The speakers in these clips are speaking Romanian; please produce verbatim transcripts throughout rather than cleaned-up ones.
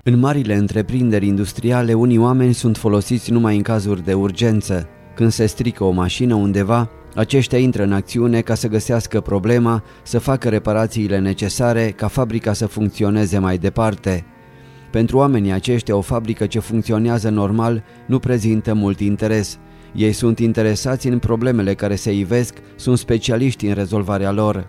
În marile întreprinderi industriale, unii oameni sunt folosiți numai în cazuri de urgență. Când se strică o mașină undeva, aceștia intră în acțiune ca să găsească problema, să facă reparațiile necesare ca fabrica să funcționeze mai departe. Pentru oamenii aceștia, o fabrică ce funcționează normal nu prezintă mult interes. Ei sunt interesați în problemele care se ivesc, sunt specialiști în rezolvarea lor.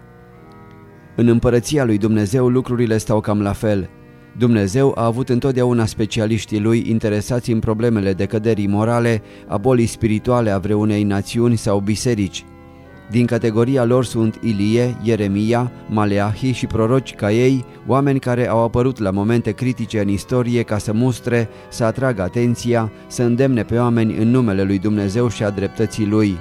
În împărăția lui Dumnezeu lucrurile stau cam la fel. Dumnezeu a avut întotdeauna specialiștii lui interesați în problemele decăderii morale, a bolii spirituale a vreunei națiuni sau biserici. Din categoria lor sunt Ilie, Ieremia, Maleahi și proroci ca ei, oameni care au apărut la momente critice în istorie ca să mustre, să atragă atenția, să îndemne pe oameni în numele lui Dumnezeu și a dreptății lui.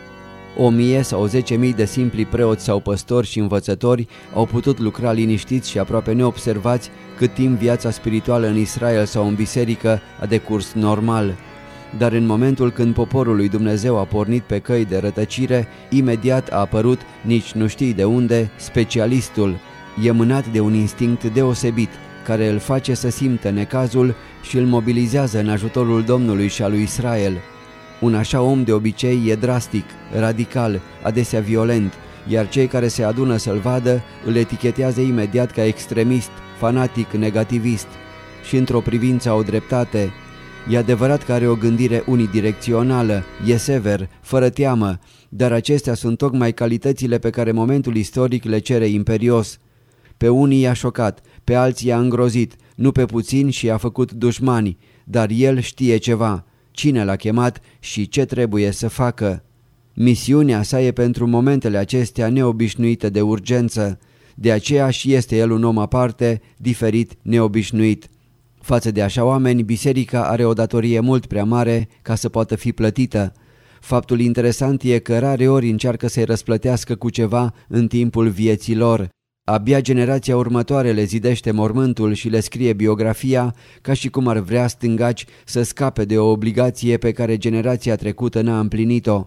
O mie sau zece mii de simpli preoți sau păstori și învățători au putut lucra liniștiți și aproape neobservați cât timp viața spirituală în Israel sau în biserică a decurs normal. Dar în momentul când poporul lui Dumnezeu a pornit pe căi de rătăcire, imediat a apărut, nici nu știi de unde, specialistul, e mânat de un instinct deosebit, care îl face să simtă necazul și îl mobilizează în ajutorul Domnului și a lui Israel. Un așa om de obicei e drastic, radical, adesea violent, iar cei care se adună să-l vadă îl etichetează imediat ca extremist, fanatic, negativist. Și într-o privință au dreptate. E adevărat că are o gândire unidirecțională, e sever, fără teamă, dar acestea sunt tocmai calitățile pe care momentul istoric le cere imperios. Pe unii i-a șocat, pe alții i-a îngrozit, nu pe puțini și i-a făcut dușmani, dar el știe ceva. Cine l-a chemat și ce trebuie să facă. Misiunea sa e pentru momentele acestea neobișnuite de urgență, de aceea și este el un om aparte, diferit, neobișnuit. Față de așa oameni, biserica are o datorie mult prea mare ca să poată fi plătită. Faptul interesant e că rare ori încearcă să-i răsplătească cu ceva în timpul vieții lor. Abia generația următoare le zidește mormântul și le scrie biografia ca și cum ar vrea stângaci să scape de o obligație pe care generația trecută n-a împlinit-o.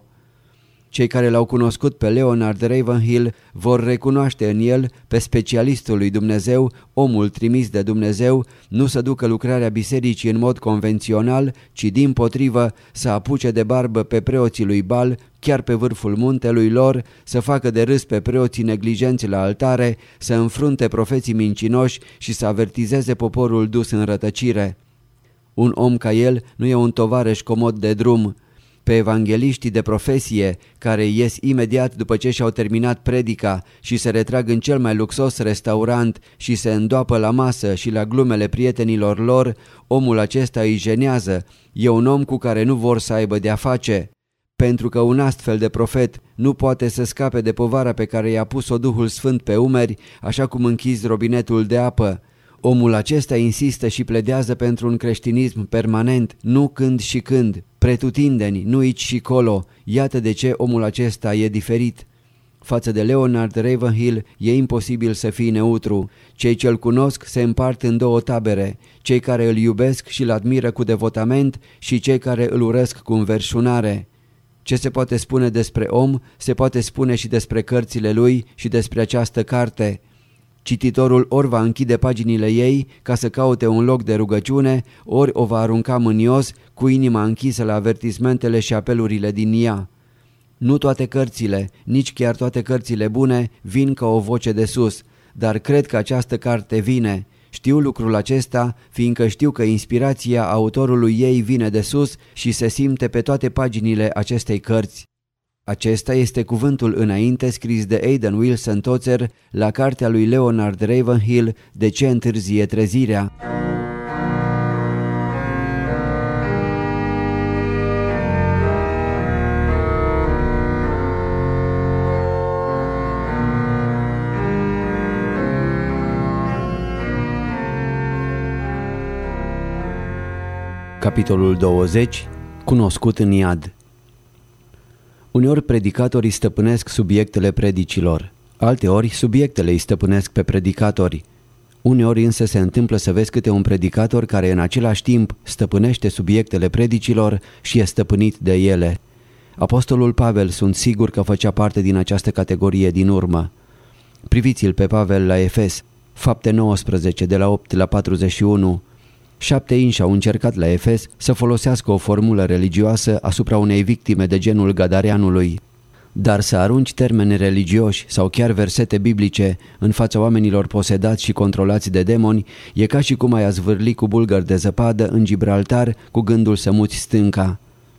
Cei care l-au cunoscut pe Leonard Ravenhill vor recunoaște în el pe specialistul lui Dumnezeu, omul trimis de Dumnezeu, nu să ducă lucrarea bisericii în mod convențional, ci dimpotrivă să apuce de barbă pe preoții lui Bal, chiar pe vârful muntelui lor, să facă de râs pe preoții neglijenți la altare, să înfrunte profeții mincinoși și să avertizeze poporul dus în rătăcire. Un om ca el nu e un tovarăș comod de drum. Pe evangeliștii de profesie, care ies imediat după ce și-au terminat predica și se retrag în cel mai luxos restaurant și se îndoapă la masă și la glumele prietenilor lor, omul acesta îi jenează, e un om cu care nu vor să aibă de-a face. Pentru că un astfel de profet nu poate să scape de povara pe care i-a pus-o Duhul Sfânt pe umeri, așa cum închizi robinetul de apă. Omul acesta insistă și pledează pentru un creștinism permanent, nu când și când, pretutindeni, nu aici și colo. Iată de ce omul acesta e diferit. Față de Leonard Ravenhill e imposibil să fii neutru. Cei ce-l cunosc se împart în două tabere, cei care îl iubesc și îl admiră cu devotament și cei care îl urăsc cu înverșunare. Ce se poate spune despre om, se poate spune și despre cărțile lui și despre această carte. Cititorul ori va închide paginile ei ca să caute un loc de rugăciune, ori o va arunca mânios cu inima închisă la avertismentele și apelurile din ea. Nu toate cărțile, nici chiar toate cărțile bune, vin ca o voce de sus, dar cred că această carte vine. Știu lucrul acesta, fiindcă știu că inspirația autorului ei vine de sus și se simte pe toate paginile acestei cărți. Acesta este cuvântul înainte scris de Aidan Wilson Tozer la cartea lui Leonard Ravenhill, De ce întârzie trezirea? Capitolul douăzeci. Cunoscut în iad. Uneori predicatorii stăpânesc subiectele predicilor, alteori subiectele îi stăpânesc pe predicatori. Uneori însă se întâmplă să vezi câte un predicator care în același timp stăpânește subiectele predicilor și e stăpânit de ele. Apostolul Pavel sunt sigur că făcea parte din această categorie din urmă. Priviți-l pe Pavel la Efes, Fapte nouăsprezece, de la opt la patruzeci și unu. Șapte inși au încercat la Efes să folosească o formulă religioasă asupra unei victime de genul Gadareanului. Dar să arunci termeni religioși sau chiar versete biblice în fața oamenilor posedați și controlați de demoni e ca și cum ai azvârli cu bulgări de zăpadă în Gibraltar cu gândul să muți stânca.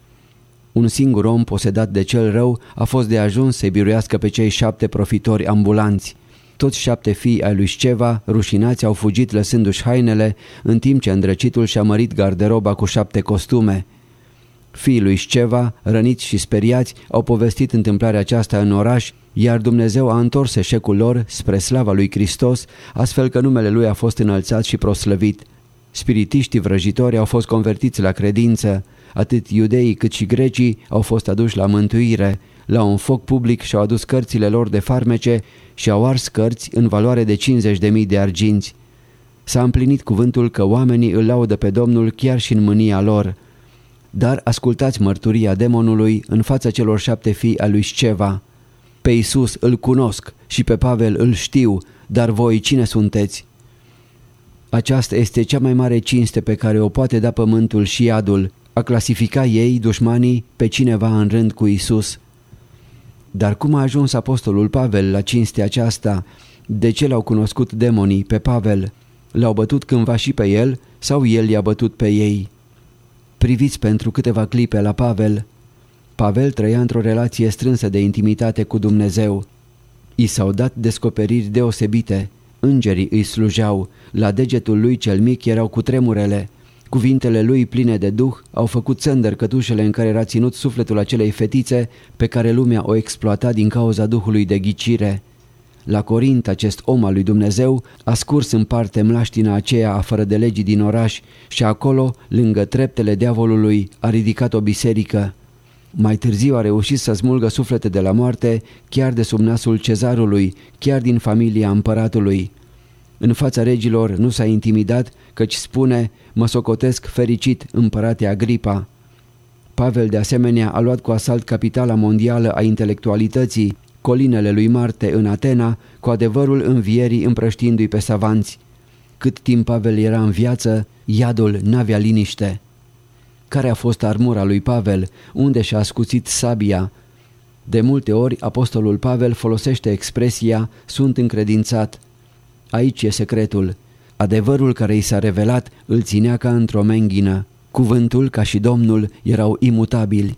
Un singur om posedat de cel rău a fost de ajuns să-i biruiască pe cei șapte profitori ambulanți. Toți șapte fii ai lui Sceva, rușinați, au fugit lăsându-și hainele, în timp ce îndrăcitul și-a mărit garderoba cu șapte costume. Fiii lui Sceva, răniți și speriați, au povestit întâmplarea aceasta în oraș, iar Dumnezeu a întors eșecul lor spre slava lui Hristos, astfel că numele lui a fost înălțat și proslăvit. Spiritiștii vrăjitori au fost convertiți la credință, atât iudeii cât și grecii au fost aduși la mântuire. La un foc public și-au adus cărțile lor de farmece și au ars cărți în valoare de cincizeci de mii de arginți. S-a împlinit cuvântul că oamenii îl laudă pe Domnul chiar și în mânia lor. Dar ascultați mărturia demonului în fața celor șapte fii al lui Sceva. Pe Iisus îl cunosc și pe Pavel îl știu, dar voi cine sunteți? Aceasta este cea mai mare cinste pe care o poate da pământul și iadul, a clasifica ei, dușmanii, pe cineva în rând cu Iisus. Dar cum a ajuns apostolul Pavel la cinstea aceasta? De ce l-au cunoscut demonii pe Pavel? L-au bătut cândva și pe el sau el i-a bătut pe ei? Priviți pentru câteva clipe la Pavel. Pavel trăia într-o relație strânsă de intimitate cu Dumnezeu. I s-au dat descoperiri deosebite. Îngerii îi slujeau. La degetul lui cel mic erau cutremurele. Cuvintele lui pline de duh au făcut țândări cătușele în care era ținut sufletul acelei fetițe pe care lumea o exploata din cauza duhului de ghicire. La Corint, acest om al lui Dumnezeu a scurs în parte mlaștina aceea a fără de legii din oraș și acolo, lângă treptele diavolului, a ridicat o biserică. Mai târziu a reușit să smulgă suflete de la moarte, chiar de sub nasul cezarului, chiar din familia împăratului. În fața regilor nu s-a intimidat, căci spune: mă socotesc fericit, împărate Agripa. Pavel de asemenea a luat cu asalt capitala mondială a intelectualității, colinele lui Marte în Atena, cu adevărul învierii împrăștiindu-i pe savanți. Cât timp Pavel era în viață, iadul n-avea liniște. Care a fost armura lui Pavel? Unde și-a ascuțit sabia? De multe ori apostolul Pavel folosește expresia sunt încredințat. Aici e secretul. Adevărul care i s-a revelat îl ținea ca într-o menghină. Cuvântul, ca și Domnul, erau imutabili.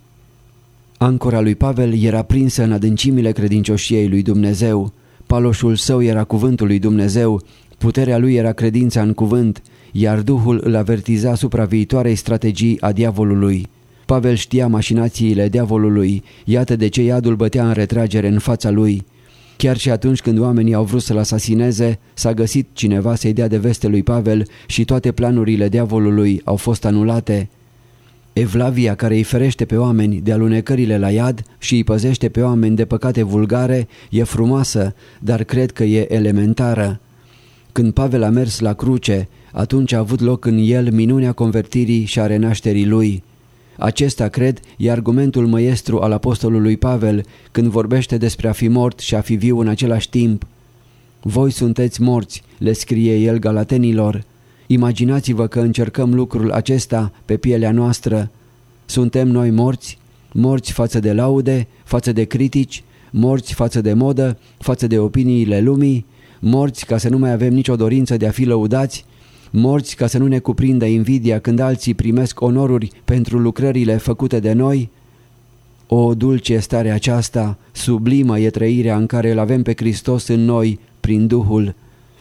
Ancora lui Pavel era prinsă în adâncimile credincioșiei lui Dumnezeu. Paloșul său era cuvântul lui Dumnezeu, puterea lui era credința în cuvânt, iar Duhul îl avertiza asupra viitoarei strategii a diavolului. Pavel știa mașinațiile diavolului, iată de ce iadul bătea în retragere în fața lui. Chiar și atunci când oamenii au vrut să-l asasineze, s-a găsit cineva să-i dea de veste lui Pavel și toate planurile diavolului au fost anulate. Evlavia care îi ferește pe oameni de alunecările la iad și îi păzește pe oameni de păcate vulgare e frumoasă, dar cred că e elementară. Când Pavel a mers la cruce, atunci a avut loc în el minunea convertirii și a renașterii lui. Acesta, cred, e argumentul măiestru al apostolului Pavel când vorbește despre a fi mort și a fi viu în același timp. Voi sunteți morți, le scrie el galatenilor. Imaginați-vă că încercăm lucrul acesta pe pielea noastră. Suntem noi morți? Morți față de laude, față de critici, morți față de modă, față de opiniile lumii, morți ca să nu mai avem nicio dorință de a fi lăudați, morți ca să nu ne cuprindă invidia când alții primesc onoruri pentru lucrările făcute de noi? O, dulce stare aceasta, sublimă e trăirea în care îl avem pe Hristos în noi, prin Duhul.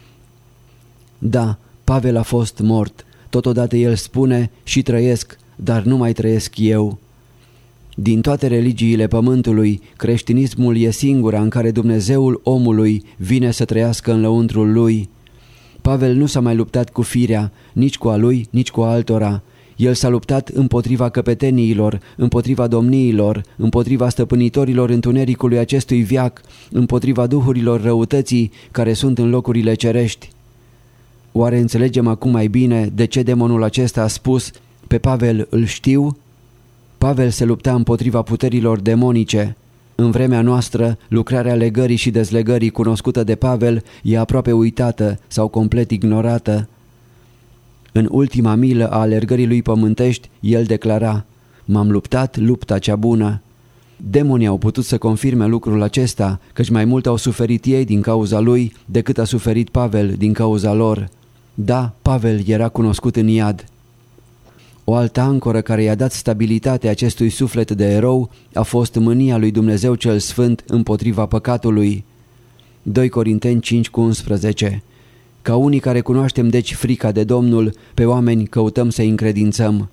Da, Pavel a fost mort, totodată el spune și trăiesc, dar nu mai trăiesc eu. Din toate religiile pământului, creștinismul e singura în care Dumnezeul omului vine să trăiască în lăuntrul lui. Pavel nu s-a mai luptat cu firea, nici cu a lui, nici cu altora. El s-a luptat împotriva căpeteniilor, împotriva domniilor, împotriva stăpânitorilor întunericului acestui veac, împotriva duhurilor răutății care sunt în locurile cerești. Oare înțelegem acum mai bine de ce demonul acesta a spus: pe Pavel îl știu? Pavel se lupta împotriva puterilor demonice. În vremea noastră, lucrarea legării și dezlegării cunoscută de Pavel e aproape uitată sau complet ignorată. În ultima milă a alergării lui pământești, el declara: "M-am luptat lupta cea bună." Demonii au putut să confirme lucrul acesta, căci mai mult au suferit ei din cauza lui decât a suferit Pavel din cauza lor. Da, Pavel era cunoscut în iad. O altă ancoră care i-a dat stabilitate acestui suflet de erou a fost mânia lui Dumnezeu cel Sfânt împotriva păcatului. doi Corinteni cinci cu unsprezece. Ca unii care cunoaștem deci frica de Domnul, pe oameni căutăm să-i încredințăm.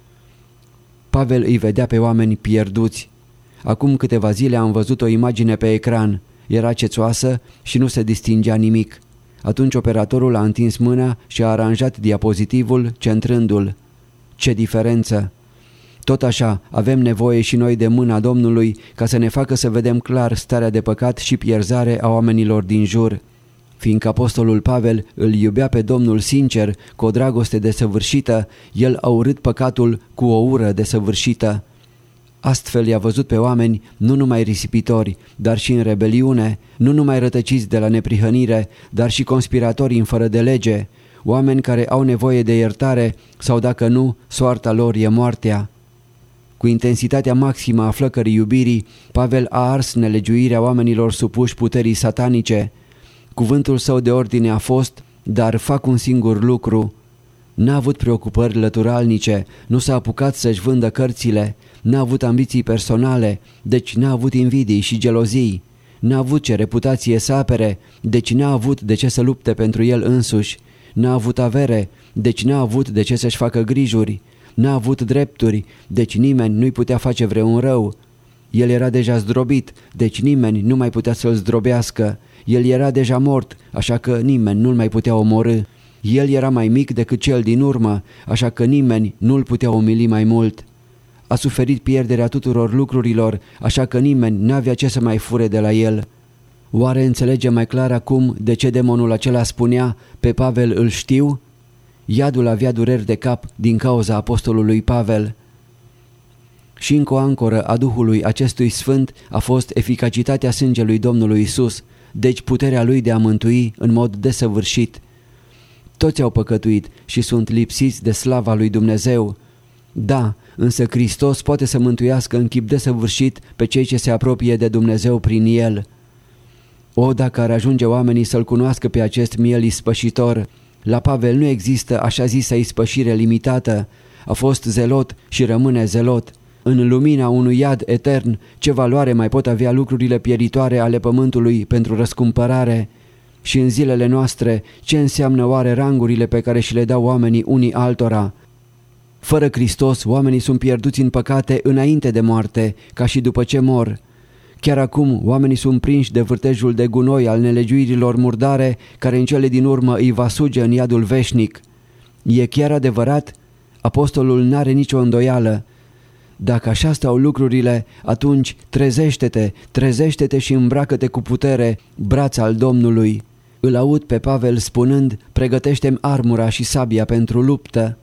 Pavel îi vedea pe oameni pierduți. Acum câteva zile am văzut o imagine pe ecran. Era cețoasă și nu se distingea nimic. Atunci operatorul a întins mâna și a aranjat diapozitivul centrându-l. Ce diferență! Tot așa, avem nevoie și noi de mâna Domnului ca să ne facă să vedem clar starea de păcat și pierzare a oamenilor din jur. Fiindcă apostolul Pavel îl iubea pe Domnul sincer, cu o dragoste desăvârșită, el a urât păcatul cu o ură desăvârșită. Astfel i-a văzut pe oameni nu numai risipitori, dar și în rebeliune, nu numai rătăciți de la neprihănire, dar și conspiratori în fără de lege, oameni care au nevoie de iertare sau dacă nu, soarta lor e moartea. Cu intensitatea maximă a flăcării iubirii, Pavel a ars nelegiuirea oamenilor supuși puterii satanice. Cuvântul său de ordine a fost: "Dar fac un singur lucru." N-a avut preocupări lăturalnice, nu s-a apucat să-și vândă cărțile, n-a avut ambiții personale, deci n-a avut invidii și gelozii, n-a avut ce reputație să apere, deci n-a avut de ce să lupte pentru el însuși, n-a avut avere, deci n-a avut de ce să-și facă grijuri, n-a avut drepturi, deci nimeni nu-i putea face vreun rău. El era deja zdrobit, deci nimeni nu mai putea să-l zdrobească. El era deja mort, așa că nimeni nu-l mai putea omorî. El era mai mic decât cel din urmă, așa că nimeni nu-l putea umili mai mult. A suferit pierderea tuturor lucrurilor, așa că nimeni n-avea ce să mai fure de la el. Oare înțelege mai clar acum de ce demonul acela spunea: "Pe Pavel îl știu"? Iadul avea dureri de cap din cauza apostolului Pavel. Și încă o ancoră a Duhului acestui Sfânt a fost eficacitatea sângelui Domnului Isus, deci puterea lui de a mântui în mod desăvârșit. Toți au păcătuit și sunt lipsiți de slava lui Dumnezeu. Da, însă Hristos poate să mântuiască în chip desăvârșit pe cei ce se apropie de Dumnezeu prin El. O, dacă ar ajunge oamenii să-L cunoască pe acest miel ispășitor! La Pavel nu există așa zisă ispășire limitată. A fost zelot și rămâne zelot. În lumina unui iad etern, ce valoare mai pot avea lucrurile pieritoare ale pământului pentru răscumpărare? Și în zilele noastre, ce înseamnă oare rangurile pe care și le dau oamenii unii altora? Fără Hristos, oamenii sunt pierduți în păcate înainte de moarte, ca și după ce mor. Chiar acum, oamenii sunt prinși de vârtejul de gunoi al nelegiuirilor murdare, care în cele din urmă îi va suge în iadul veșnic. E chiar adevărat? Apostolul n-are nicio îndoială. Dacă așa stau lucrurile, atunci trezește-te, trezește-te și îmbracă-te cu putere, braț al Domnului. Îl aud pe Pavel spunând: "Pregătește-mi armura și sabia pentru luptă."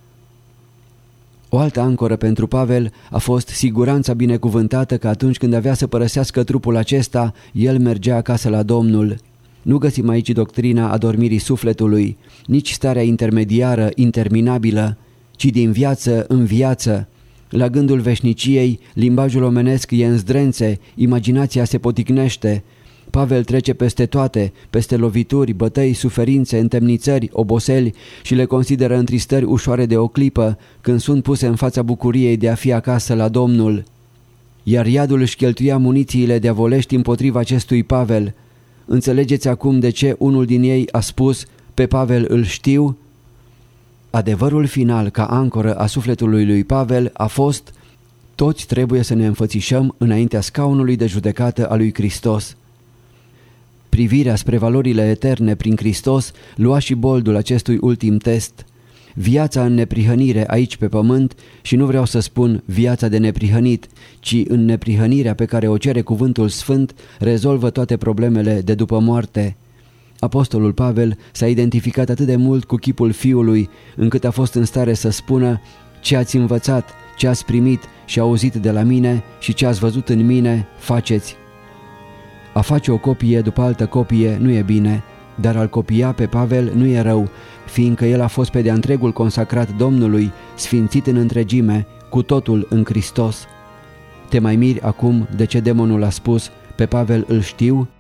O altă ancoră pentru Pavel a fost siguranța binecuvântată că atunci când avea să părăsească trupul acesta, el mergea acasă la Domnul. Nu găsim aici doctrina adormirii sufletului, nici starea intermediară, interminabilă, ci din viață în viață. La gândul veșniciei, limbajul omenesc e în zdrențe, imaginația se poticnește. Pavel trece peste toate, peste lovituri, bătăi, suferințe, întemnițări, oboseli și le consideră întristări ușoare de o clipă, când sunt puse în fața bucuriei de a fi acasă la Domnul. Iar iadul își cheltuia munițiile diavolești împotriva acestui Pavel. Înțelegeți acum de ce unul din ei a spus: "Pe Pavel îl știu"? Adevărul final ca ancoră a sufletului lui Pavel a fost: toți trebuie să ne înfățișăm înaintea scaunului de judecată a lui Hristos. Privirea spre valorile eterne prin Hristos lua și boldul acestui ultim test. Viața în neprihănire aici pe pământ, și nu vreau să spun viața de neprihănit, ci în neprihănirea pe care o cere cuvântul sfânt, rezolvă toate problemele de după moarte. Apostolul Pavel s-a identificat atât de mult cu chipul Fiului, încât a fost în stare să spună: "Ce ați învățat, ce ați primit și auzit de la mine și ce ați văzut în mine, faceți." A face o copie după altă copie nu e bine. dar a-l copia pe Pavel nu e rău, fiindcă el a fost pe de-a întregul consacrat Domnului, sfințit în întregime, cu totul în Hristos. Te mai miri acum de ce demonul a spus, pe Pavel îl știu,